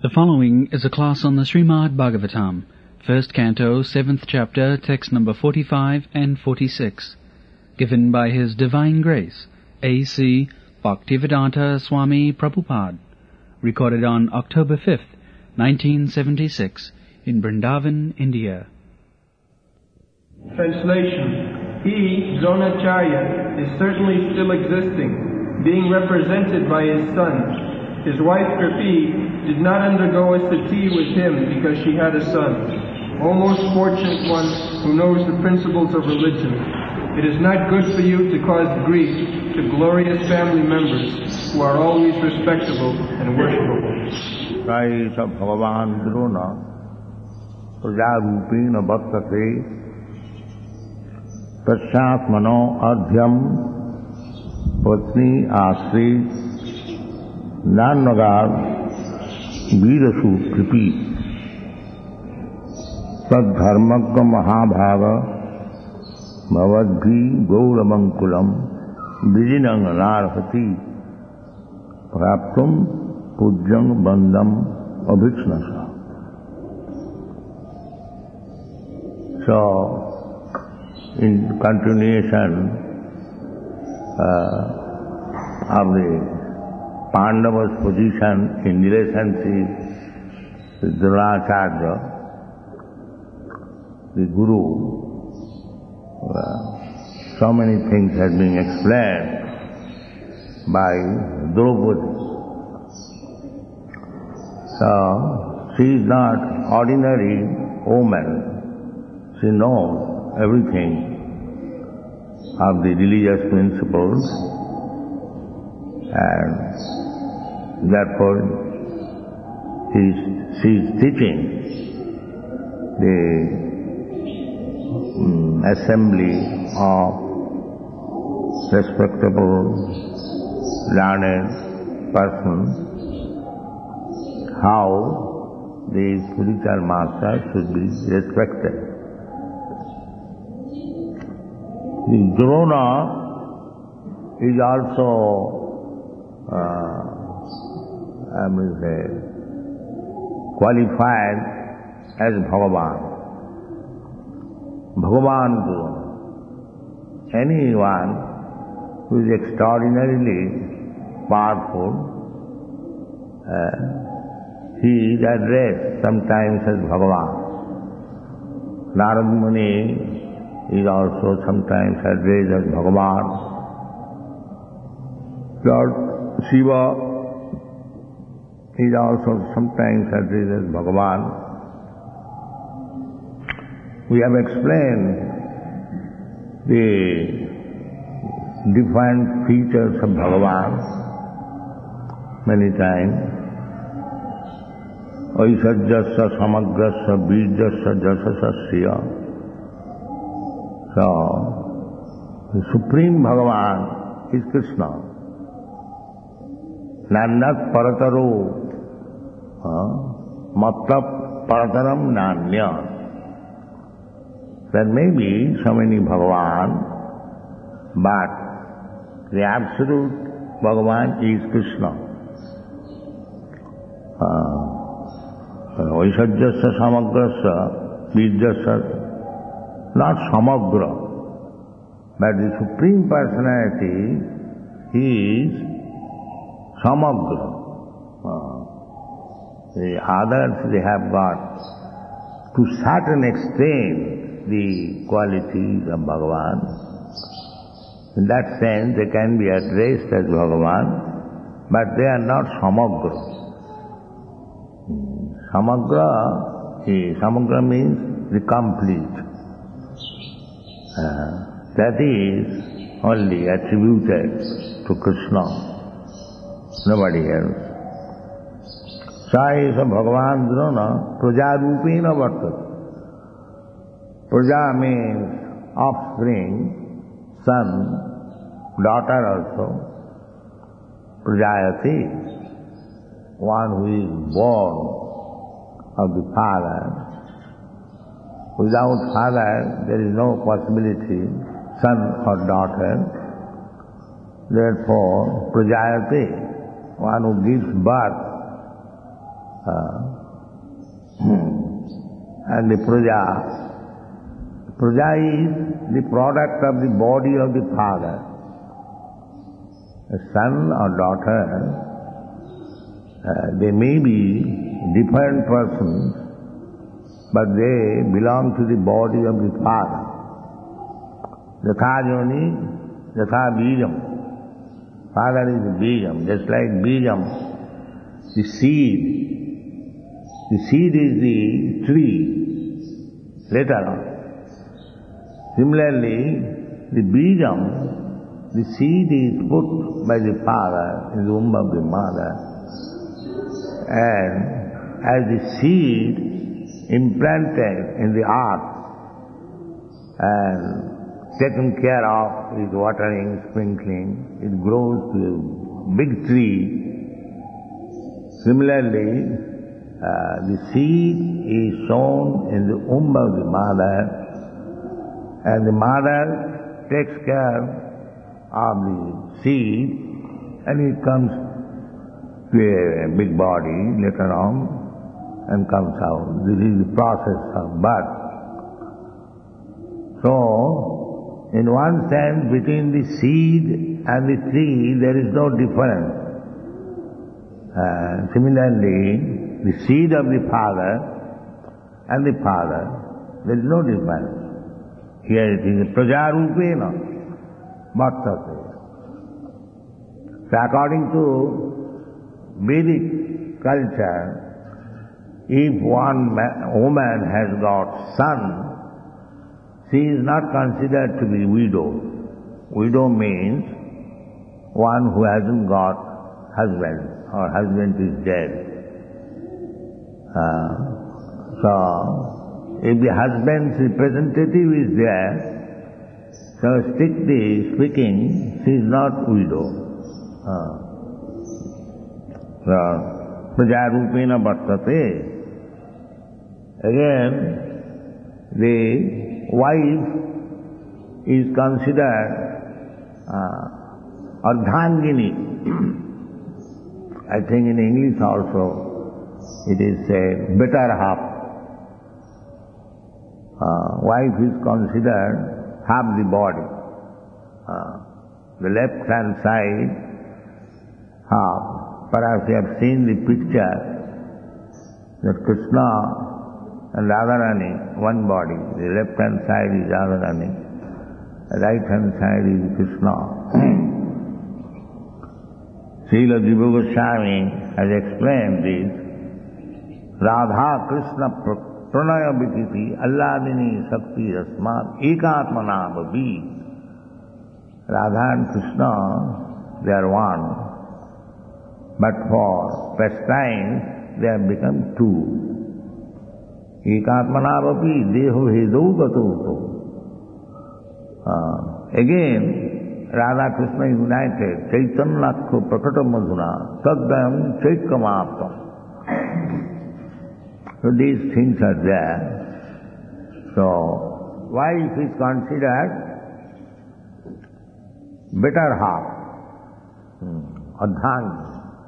The following is a class on the Srimad Bhagavatam, first canto, 7th chapter, text number 45 and 46, given by His Divine Grace, A.C. Bhaktivedanta Swami Prabhupada, recorded on October 5th, 1976, in Vrindavan, India. Translation. He, Dronacharya, is certainly still existing, being represented by his son. His wife Kripi did not undergo a sati with him because she had a son. O most fortunate one who knows the principles of religion, it is not good for you to cause grief to glorious family members who are always respectable and worshipable. Saisa Bhagavan Drona Prajarupena Bhaktate Pasyat Mano Adhyam Patni Asri Nanagar Veerasu Kripi Sadharmagga Mahabhaga Bhavadhi Gauramankulam Vijinang Narhati Praptum Pujjang Bandham Abhiksnasa. So, in continuation of the Pandava's position in relationship with Dronacharya, the Guru, so many things have been explained by Draupadi. So, she is not ordinary woman. She knows everything of the religious principles, and therefore she is teaching the assembly of respectable, learned persons how the spiritual master should be respected. The Drona is also qualified as Bhagavan. Bhagavan Drona. Anyone who is extraordinarily powerful, he is addressed sometimes as Bhagavan. Narad Muni is also sometimes addressed as Bhagavan. Lord Shiva is also sometimes addressed as Bhagavan. We have explained the different features of Bhagavan many times. Aisajyasya samagrasya bijyasya jasasasya. So, the Supreme Bhagavan is Krishna. Nanat parataro matlab parataram nanya. There may be so many Bhagavan, but the absolute Bhagavan is Krishna. Vaisajyasya samagrasya bijyasya, not samagra, but the Supreme Personality is samagra. The others, they have got to certain extent the qualities of Bhagavan. In that sense, they can be addressed as Bhagavan, but they are not samagra. Samagra means the complete. That is only attributed to Krishna, nobody else. Saisa Bhagavan Drona Prajarupena Vartate. Praja means offspring, son, daughter also. Prajayati, one who is born of the father. Without father, there is no possibility, son or daughter. Therefore, Prajayati, one who gives birth And the praja is the product of the body of the father. A son or daughter, they may be different persons, but they belong to the body of the father. Yatha joni, yatha bijam. Father is the bijam, just like bijam, the seed. The seed is the tree, later on. Similarly, the bijam, the seed is put by the father in the womb of the mother, and as the seed implanted in the earth and taken care of with watering, sprinkling, it grows to a big tree. Similarly, the seed is sown in the womb of the mother, and the mother takes care of the seed, and it comes to a big body later on and comes out. This is the process of birth. So, in one sense, between the seed and the tree, there is no difference. Similarly, the seed of the father and the father, there is no difference. Here it is prajarupena vartate. So according to Vedic culture, if one woman has got son, she is not considered to be widow. Widow means one who hasn't got husband, or husband is dead. So, if the husband's representative is there, so strictly speaking, she is not widow. So, prajarupena vartate. Again, the wife is considered ardhangini. I think in English also it is said better half. Wife is considered half the body. The left hand side half. Perhaps you have seen the picture that Krishna and Radharani, one body. The left hand side is Radharani, the right hand side is Krishna. Srila Jiva Goswami has explained this. Radha Krishna pranaya vikiti alladini sakti asmat ekatmana bhavi. Radha and Krishna, they are one. But for pastime, they have become two. Ekatmana bhavi deho hedau gato. Again, Radha Krishna united, Chaitanyakho prakata madhuna, tadayam chaitkamaptam. So these things are there. So, wife is considered better half, ardhangini.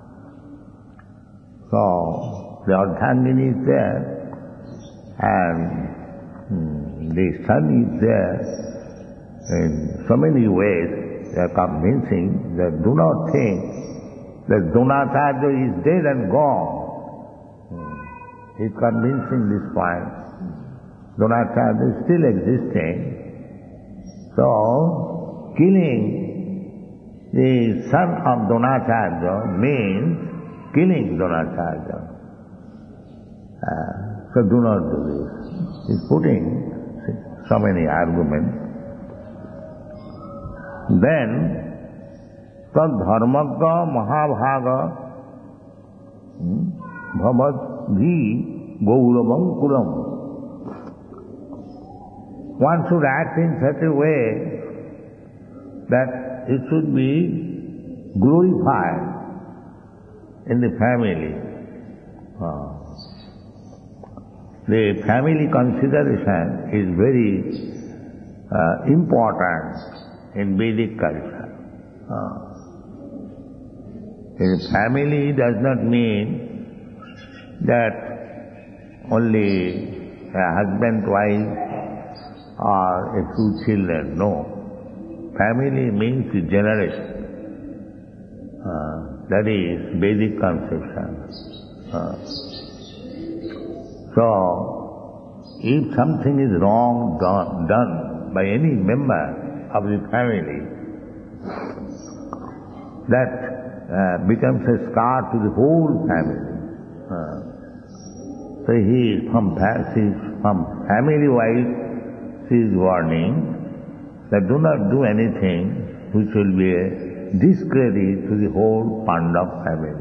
So, the ardhangini is there, and the son is there. In so many ways, they are convincing that do not think that Dronacharya is dead and gone. He is convincing this point. Dronacharya is still existing. So, killing the son of Dronacharya means killing Dronacharya. So do not do this. He is putting so many arguments. Then, tad dharmagga mahabhaga bhavad dhi gauravam kulam. One should act in such a way that it should be glorified in the family. The family consideration is very important in Vedic culture. A family does not mean that only a husband, wife, or a few children. No. Family means generation. That is Vedic conception. So, if something is wrong done by any member of the family, that becomes a scar to the whole family. So from family-wise, she is warning that do not do anything which will be a discredit to the whole Pandav family.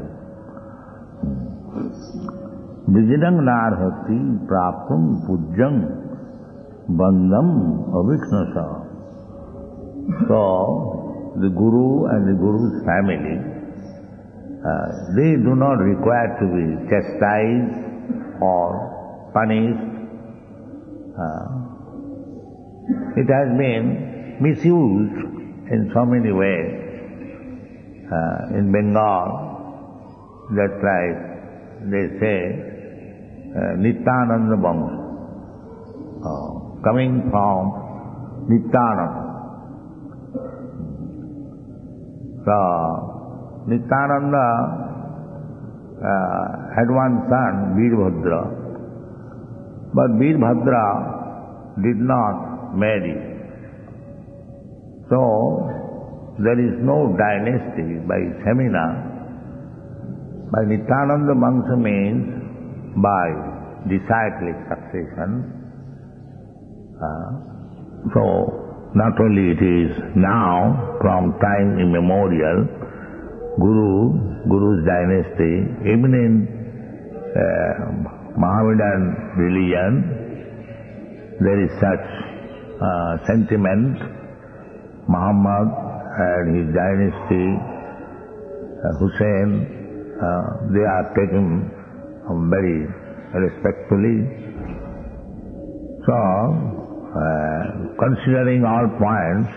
Vijidang narhati praptam pujjam bandham aviknasa. So, the Guru and the Guru's family, they do not require to be chastised or punished. It has been misused in so many ways. In Bengal, that's like they say, Nityananda Vamsa, coming from Nityananda. So, Nityananda had one son, Veerbhadra, but Veerbhadra did not marry. So, there is no dynasty by Semina. By Nityananda Vamsa means by disciplic succession. So, not only it is now, from time immemorial, Guru's dynasty, even in Mohammedan religion, there is such sentiment. Muhammad and his dynasty, Hussein, they are taken very respectfully. So, considering all points,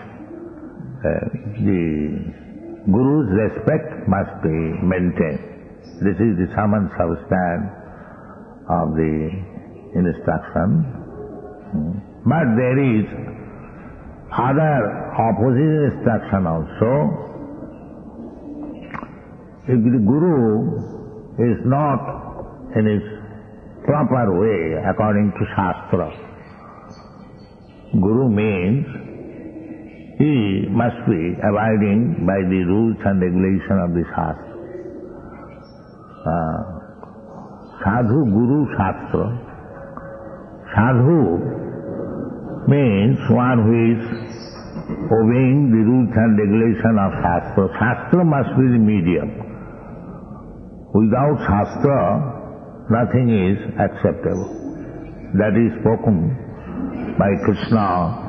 the Guru's respect must be maintained. This is the sum and substance of the instruction. But there is other opposite instruction also. If the Guru is not in his proper way according to Shastra, Guru means he must be abiding by the rules and regulation of the Shastra. Sadhu, Guru, Shastra. Sadhu means one who is obeying the rules and regulation of Shastra. Shastra must be the medium. Without Shastra, nothing is acceptable. That is spoken by Krishna.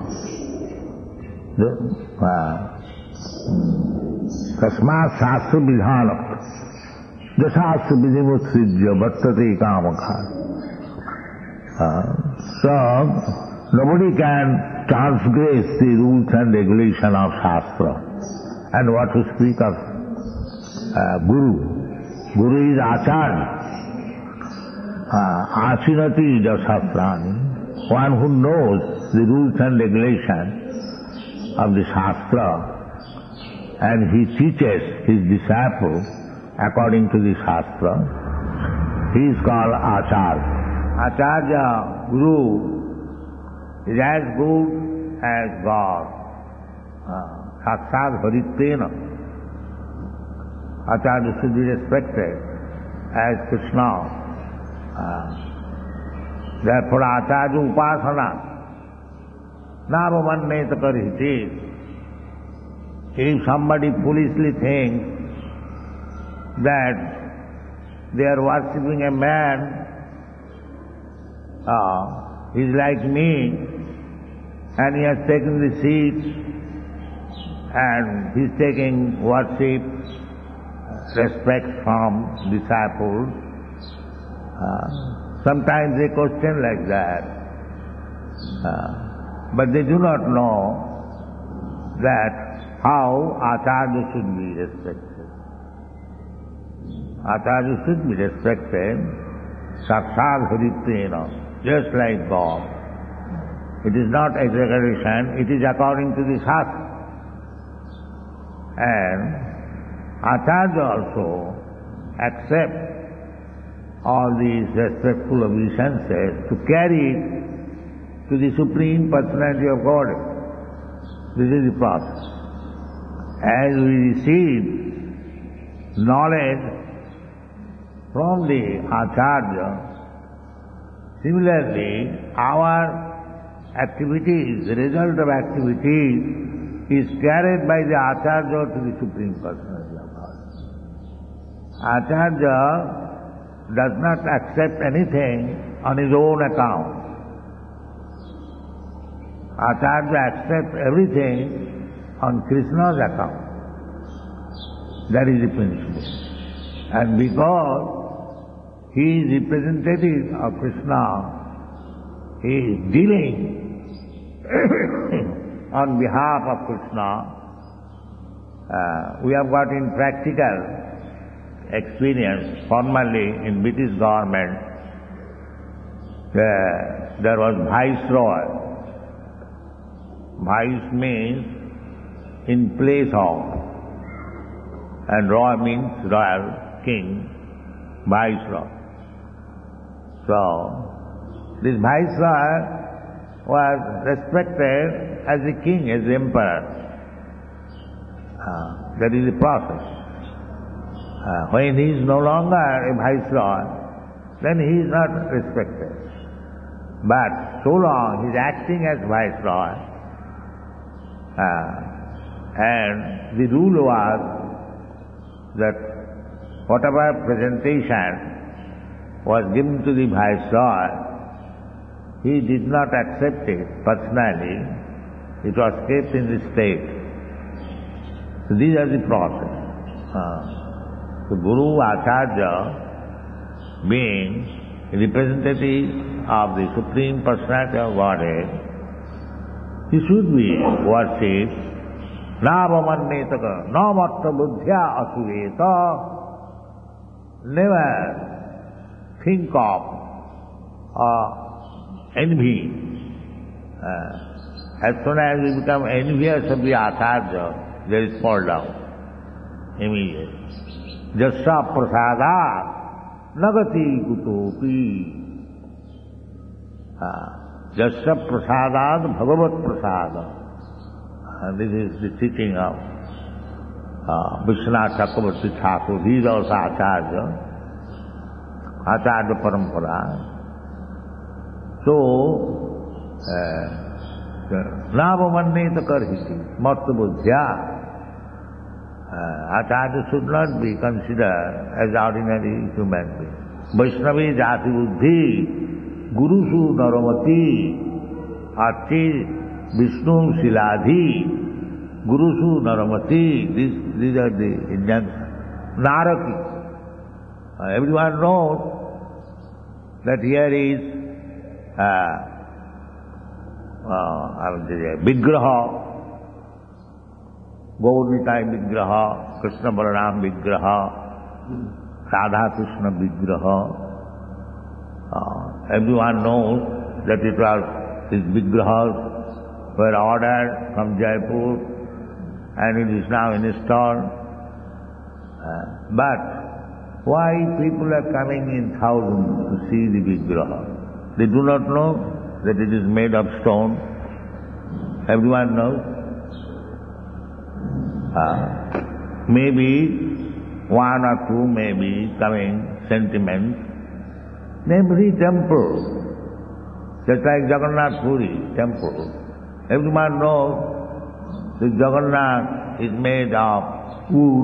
Tasmat Shastra Vidhanat Jasastra Vidhimutsrijya Bhattate Kamakha. So, nobody can transgress the rules and regulation of Shastra. And what to speak of Guru? Guru is Acharya. Achinati Jasastrani. One who knows the rules and regulation of the Shastra, and he teaches his disciples according to the Shastra, he is called Acharya. Acharya, Guru, is as good as God. Sakshat Haritena. Acharya should be respected as Krishna. Therefore, Acharya Upasana, Navamanneta Karihiti. If somebody foolishly thinks that they are worshipping a man, he's like me, and he has taken the seat, and he's taking worship, respect from disciples. Sometimes they question like that, but they do not know that how Acharya should be respected. Acharya should be respected Sakshat Haritvena, just like God. It is not exaggeration, it is according to the Shastra. And Acharya also accepts all these respectful obeisances to carry it to the Supreme Personality of Godhead. This is the process. As we receive knowledge from the Acharya, similarly our activities, the result of activities is carried by the Acharya to the Supreme Personality of Godhead. Acharya does not accept anything on his own account. Acharya accepts everything on Krishna's account. That is the principle. And because he is representative of Krishna, he is dealing on behalf of Krishna. We have got in practical experience, formerly in British government, there was Viceroy. Vice means in place of, and Roy means royal, king, Viceroy. So, this Viceroy was respected as a king, as emperor. That is the process. When he is no longer a Viceroy, then he is not respected. But so long he is acting as Viceroy, and the rule was that whatever presentation was given to the Viceroy, he did not accept it personally. It was kept in the state. So these are the process. So Guru Acharya, being representative of the Supreme Personality of Godhead, he should be worshipped. Navamannetaka, namatta buddhya asuveta. Never think of envy. As soon as we become envious of the Acharya, there is fall down immediately. Jasya prasadat nagati kutopi. Jasya prasadat bhagavat prasada. This is the teaching of Vishwanath Chakravarti Thakur. He is also Acharya, Acharya Parampara. So, Navamanneta karhiti, matta buddhya. Acharya should not be considered as ordinary human being. Vaishnavi jati buddhi, gurusu naramati, archi Vishnu Siladhi, Gurusu Naramati, these are the Indian Naraki. Everyone knows that here is Vigraha, Gaur-Nitai Vigraha, Krishna Balaram Vigraha, Radha Krishna Vigraha. Everyone knows that it was these Vigrahas were ordered from Jaipur and it is now installed. But why people are coming in thousands to see the Vigraha? They do not know that it is made of stone. Everyone knows. Maybe one or two may be coming sentiments. Every temple, just like Jagannath Puri temple, everyone knows that Jagannath is made of wood.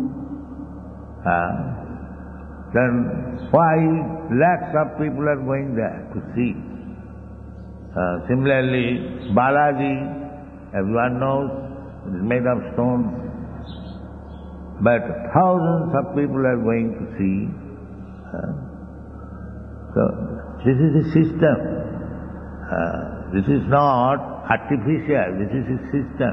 Then why lakhs of people are going there to see? Similarly, Balaji, everyone knows, it is made of stone. But thousands of people are going to see. So this is a system. This is not artificial, this is a system.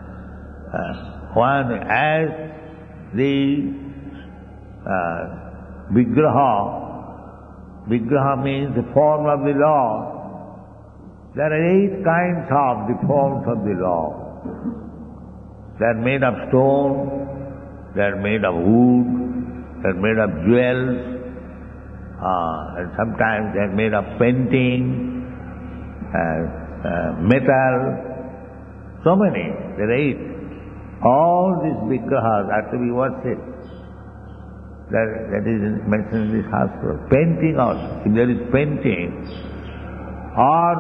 As the Vigraha Vigraha means the form of the Lord. There are 8 kinds of the forms of the Lord. They are made of stone, they are made of wood, they are made of jewels, and sometimes they are made of painting, metal, so many, there are 8. All these vigrahas are to be worshipped. That is mentioned in the Shastra. Painting also, if there is painting, or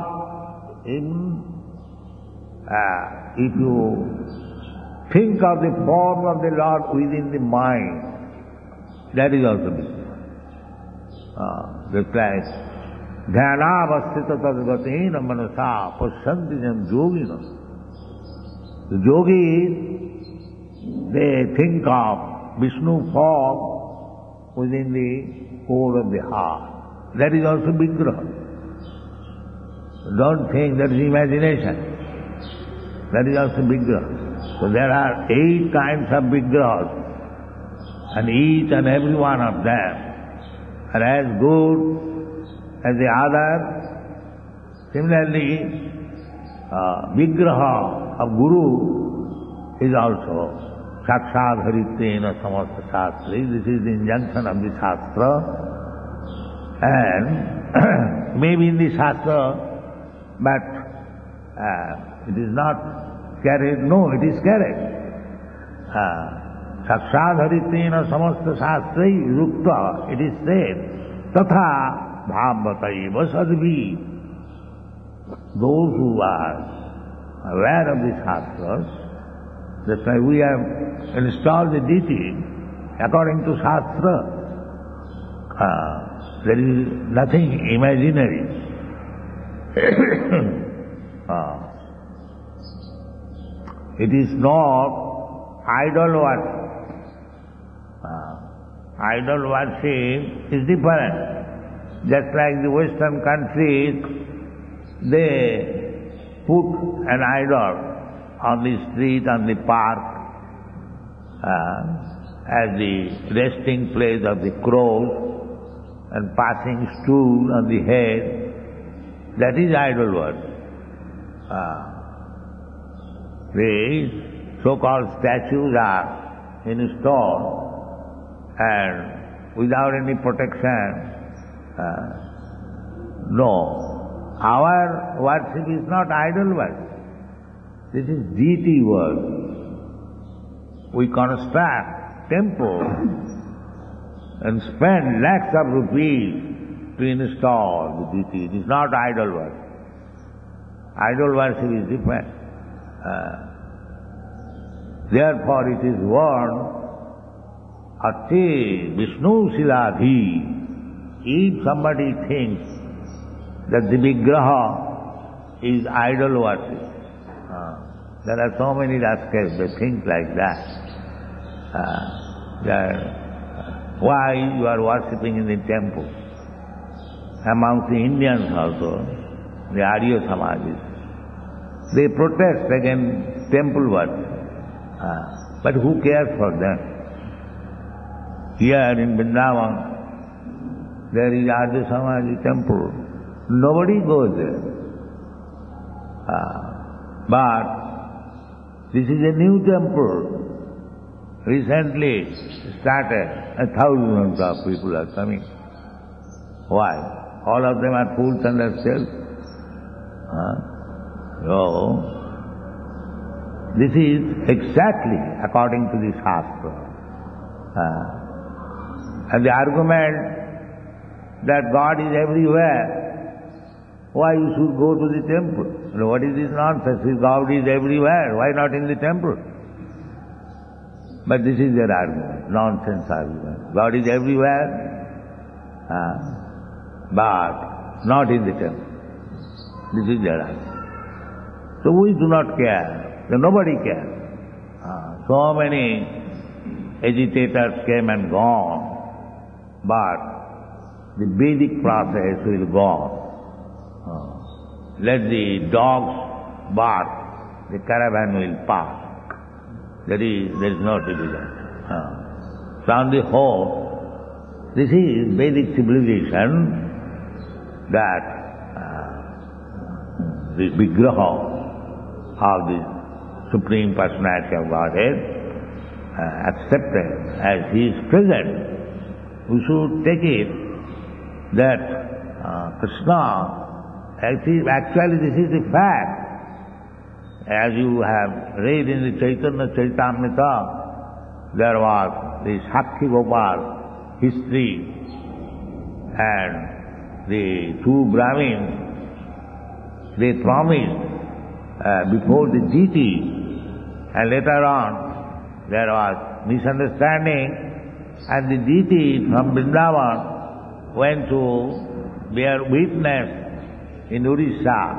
if you think of the form of the Lord within the mind, that is also vigraha. Just like dhyanavasthita tadgatena manasa pasyantinam yogina. The yogis, they think of Vishnu form within the core of the heart. That is also vigraha. Don't think that is imagination. That is also vigraha. So there are 8 kinds of vigrahas, and each and every one of them are as good as the other. Similarly, vigraha of Guru is also Sakshat Haritena Samasta Shastri. This is the injunction of the Shastra. And maybe in the Shastra, but it is not carried. No, it is carried. Sakshat Haritena Samasta Shastri Rukta, it is said, Tatha Bhavataiva Sadvi. Those who are aware of the Shastras, that's why we have installed the deity according to Shastra. There is nothing imaginary. It is not idol worship. Idol worship is different. Just like the Western countries, they put an idol on the street, on the park, as the resting place of the crows, and passing stool on the head. That is idol worship. The so-called statues are installed, and without any protection. No, our worship is not idol worship. This is deity worship. We construct temples and spend lakhs of rupees to install the deity. It is not idol worship. Idol worship is different. Therefore it is warned, Ate Vishnu Siladhi. If somebody thinks that the vigraha is idol worship, there are so many rascals, they think like that. Why you are worshipping in the temple? Among the Indians also, the Arya Samajis, they protest against temple worship. But who cares for them? Here in Vrindavan, there is Arya Samaji temple. Nobody goes there. But this is a new temple, recently started. Thousands of people are coming. Why? All of them are fools and themselves. So, this is exactly according to the Shastra. And the argument that God is everywhere, why you should go to the temple? What is this nonsense? If God is everywhere, why not in the temple? But this is their argument, nonsense argument. God is everywhere, but not in the temple. This is their argument. So we do not care. So nobody cares. So many agitators came and gone, but the Vedic process will go on. Let the dogs bark, the caravan will pass. There is no division. So on the whole, this is Vedic civilization that the Vigraha of the Supreme Personality of Godhead accepted as He is present. We should take it that Krishna, actually this is the fact. As you have read in the Chaitanya Charitamrita, there was the Sakshi Gopal history, and the two Brahmins, they promised before the deity, and later on there was misunderstanding, and the deity from Vrindavan went to bear witness in Orissa,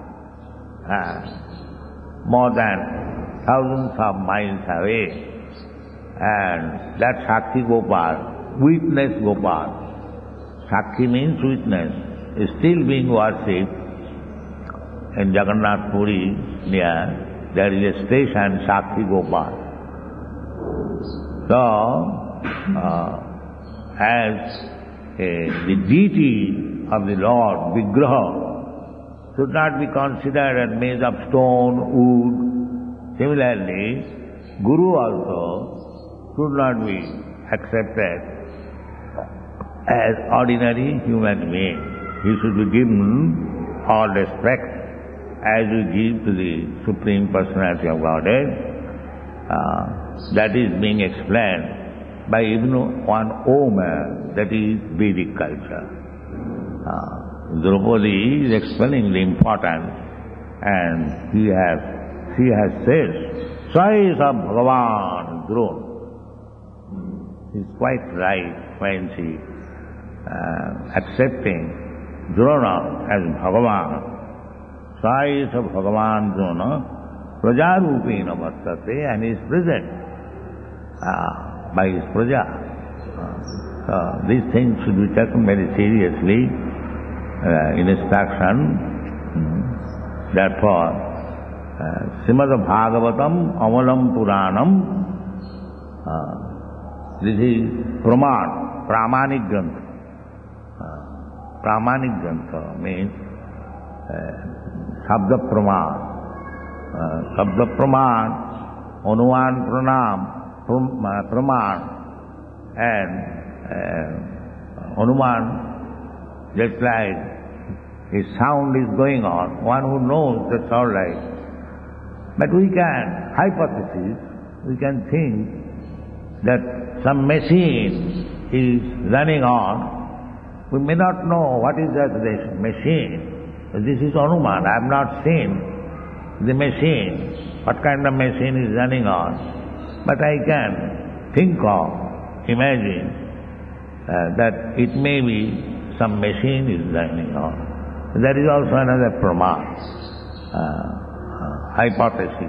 more than thousands of miles away, and that Sakshi Gopal, witness Gopal, Sakshi means witness, is still being worshipped in Jagannath Puri near. There is a station, Sakshi Gopal. So, as the deity of the Lord, Vigraha, should not be considered as made of stone, wood. Similarly, Guru also should not be accepted as ordinary human being. He should be given all respect as we give to the Supreme Personality of Godhead. That is being explained by even one Om, that is Vedic culture. Draupadi is explaining the importance, and she has said, choice of Bhagavan Drona. She's quite right when she accepting Drona as Bhagavan. Choice of Bhagavan Drona, Prajarupena Vartate, and he is present by his Praja. These things should be taken very seriously in instruction. Therefore, Srimad Bhagavatam Amalam Puranam, this is Praman, Pramanik Grantha. Pramanik Grantha means Sabda Praman. Sabda Praman, Anuman Pranam, Praman, and Anuman, just like his sound is going on, one who knows that's all right. But we can hypothesis, we can think that some machine is running on. We may not know what is that machine. This is Anuman. I have not seen the machine, what kind of machine is running on. But I can think of, imagine that it may be some machine is running on. That is also another Praman, hypothesis.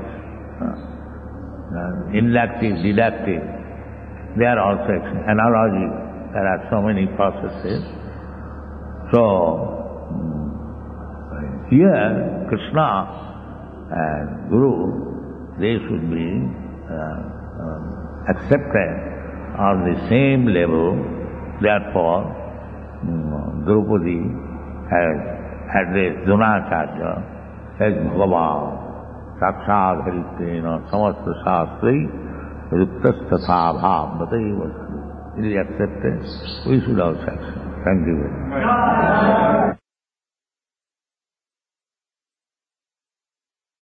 Inductive, deductive, they are also analogy. There are so many processes. So, here Krishna and Guru, they should be accepted on the same level. Therefore, Draupadi has addressed Dronacharya as Bhagavan, Sakshat Haritrena Samasta Shastri Ruktastatha Bhav Bataiva. It is accepted. We should also accept. Thank you very much.